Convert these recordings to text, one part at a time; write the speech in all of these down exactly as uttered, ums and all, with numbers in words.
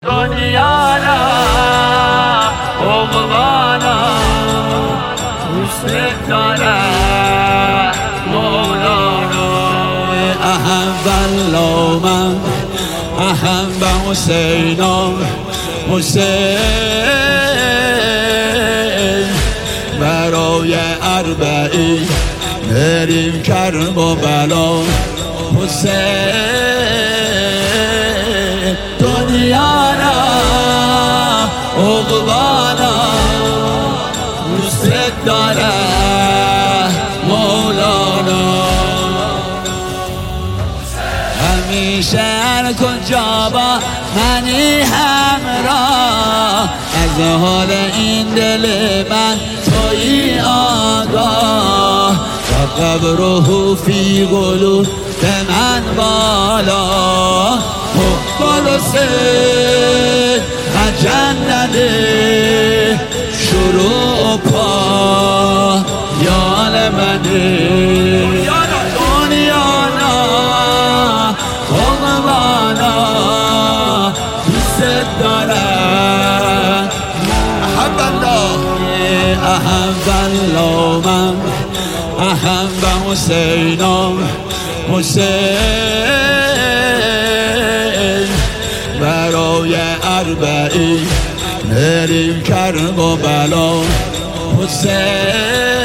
دنیا را عقبانا دوست داره مولانا. احب الله من احب حسینا حسین برای اربعین بریم کرب و بلا حسین. دنیا را عقبانا دوست داره مولانا. همیشه هر کجا با منی همراه، از حال این دل من تویی آگاه. و قبره فی قلوب به من بالا، حقال حسین و جنت شروع پا یال منه. دنیا نا قربانا دوست داره احب الله احب الله من احب حسینا حسین برای اربعین بریم کرب و بلا حسین.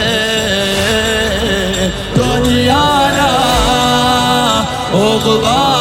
دنیا را عقبانا